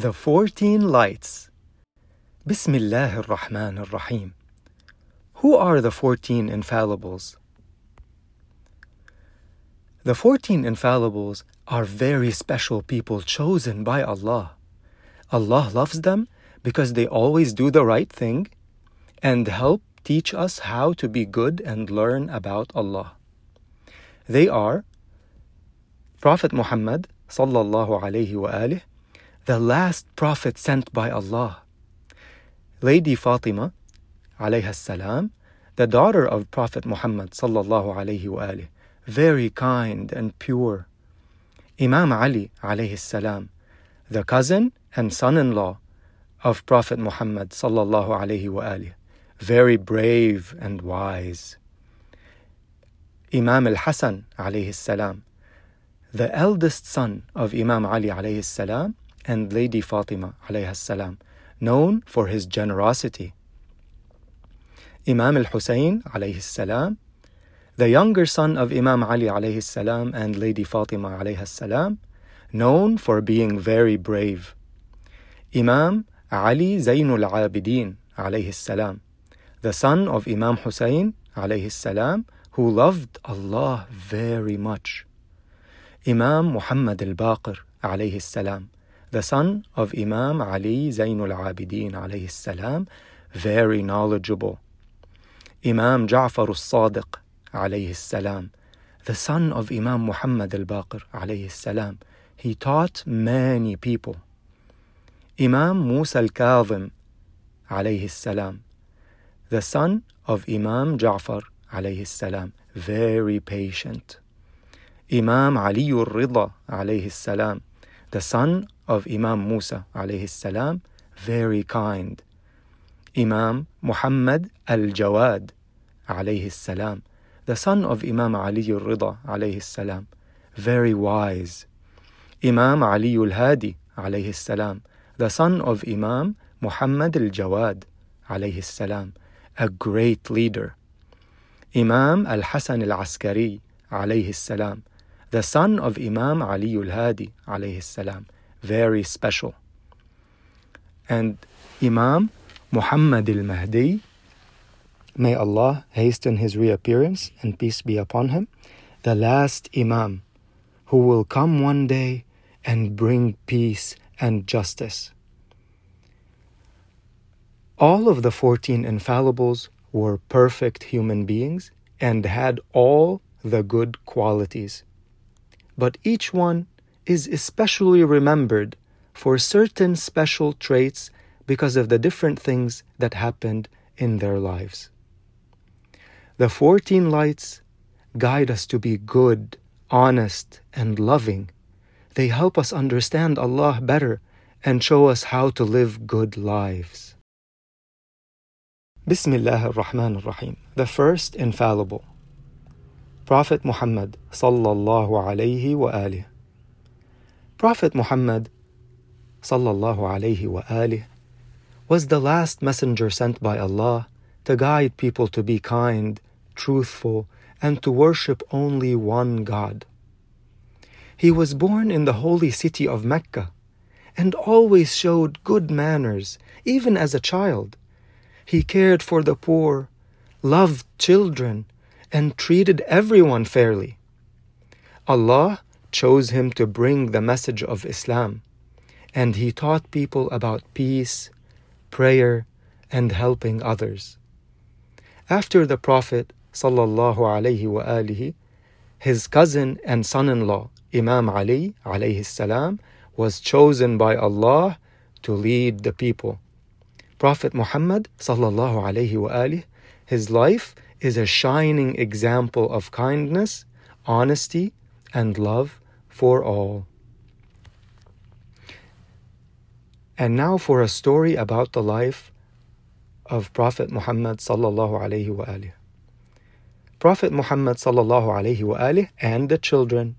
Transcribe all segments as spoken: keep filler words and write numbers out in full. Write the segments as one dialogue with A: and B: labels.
A: The Fourteen Lights. Bismillah ar-Rahman ar-Rahim. Who are the fourteen infallibles? The fourteen infallibles are very special people chosen by Allah. Allah loves them because they always do the right thing and help teach us how to be good and learn about Allah. They are Prophet Muhammad sallallahu alayhi wa alihi, the last prophet sent by Allah. Lady Fatima alayha salam, the daughter of Prophet Muhammad sallallahu alayhi wa alihi, very kind and pure. Imam Ali alayhi salam, the cousin and son-in-law of Prophet Muhammad sallallahu alayhi wa alihi, very brave and wise. Imam al-Hasan alayhi salam, the eldest son of Imam Ali alayhi salam and Lady Fatima alayhi salam, known for his generosity. Imam al-Hussein alayhi salam, the younger son of Imam Ali alayhi salam and Lady Fatima alayhi salam, known for being very brave. Imam Ali Zainul Abidin alayhi salam, the son of Imam Hussein alayhi salam, who loved Allah very much. Imam Muhammad al-Baqir alayhi salam, the son of Imam Ali Zainul Abidin alayhi salam, very knowledgeable. Imam Ja'far al-Sadiq alayhi salam, the son of Imam Muhammad al-Baqir alayhi salam, he taught many people. Imam Musa al-Kadhim alayhi salam, the son of Imam Ja'far alayhi salam, very patient. Imam Ali al-Rida alayhi salam, the son of Imam Musa alayhi salam, very kind. Imam Muhammad al-Jawad alayhi salam, the son of Imam Ali al-Rida alayhi salam, very wise. Imam Ali al-Hadi alayhi salam, the son of Imam Muhammad al-Jawad alayhi salam, a great leader. Imam al-Hasan al-Askari alayhi salam, the son of Imam Ali al-Hadi alayhi salam, very special. And Imam Muhammad al-Mahdi, may Allah hasten his reappearance and peace be upon him, the last Imam who will come one day and bring peace and justice. All of the fourteen infallibles were perfect human beings and had all the good qualities. But each one is especially remembered for certain special traits because of the different things that happened in their lives. The fourteen lights guide us to be good, honest, and loving. They help us understand Allah better and show us how to live good lives. Bismillah ar-Rahman ar-Rahim. The first infallible, Prophet Muhammad sallallahu alayhi wa alihi. Prophet Muhammad sallallahu alayhi wa alihi was the last messenger sent by Allah to guide people to be kind, truthful, and to worship only one God. He was born in the holy city of Mecca and always showed good manners, even as a child. He cared for the poor, loved children, and treated everyone fairly. Allah chose him to bring the message of Islam, and he taught people about peace, prayer, and helping others. After the Prophet sallallahu alayhi wa alihi, his cousin and son-in-law Imam Ali alayhi salam was chosen by Allah to lead the people. Prophet Muhammad sallallahu alayhi wa alihi, his life is a shining example of kindness, honesty, and love for all. And now for a story about the life of Prophet Muhammad sallallahu alayhi wa alihi. Prophet Muhammad sallallahu alayhi wa alihi and the children.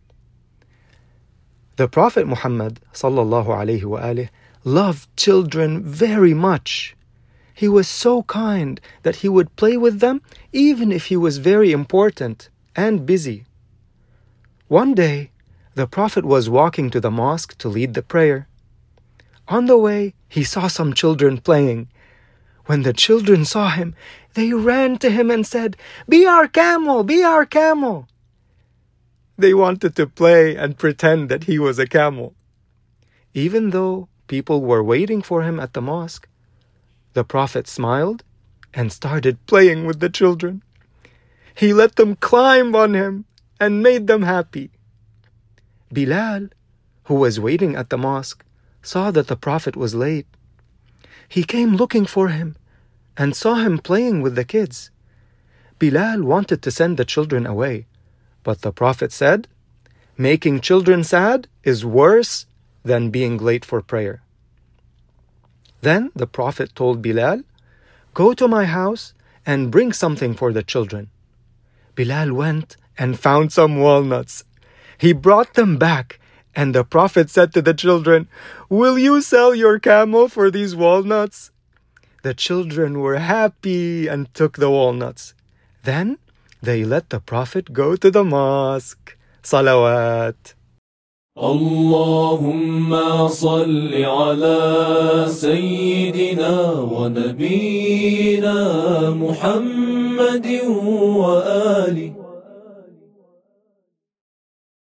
A: The Prophet Muhammad sallallahu alayhi wa alihi loved children very much. He was so kind that he would play with them even if he was very important and busy. One day, the Prophet was walking to the mosque to lead the prayer. On the way, he saw some children playing. When the children saw him, they ran to him and said, "Be our camel, be our camel." They wanted to play and pretend that he was a camel. Even though people were waiting for him at the mosque, the Prophet smiled and started playing with the children. He let them climb on him and made them happy. Bilal, who was waiting at the mosque, saw that the Prophet was late. He came looking for him and saw him playing with the kids. Bilal wanted to send the children away, but the Prophet said, "Making children sad is worse than being late for prayer." Then the Prophet told Bilal, "Go to my house and bring something for the children." Bilal went and found some walnuts. He brought them back, and the Prophet said to the children, "Will you sell your camel for these walnuts?" The children were happy and took the walnuts. Then they let the Prophet go to the mosque. Salawat.
B: اللهم صل على سيدنا ونبينا محمد وآله